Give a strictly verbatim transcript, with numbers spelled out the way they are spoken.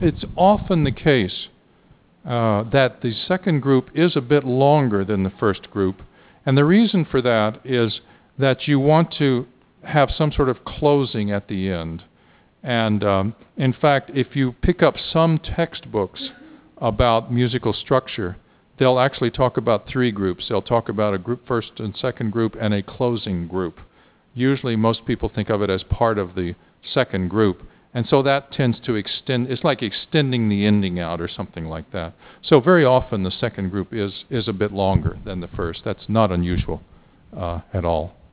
It's often the case uh, that the second group is a bit longer than the first group. And the reason for that is that you want to have some sort of closing at the end. And um, in fact, if you pick up some textbooks about musical structure, they'll actually talk about three groups. They'll talk about a group first and second group and a closing group. Usually most people think of it as part of the second group. And so that tends to extend, it's like extending the ending out or something like that. So very often the second group is, is a bit longer than the first. That's not unusual uh, at all.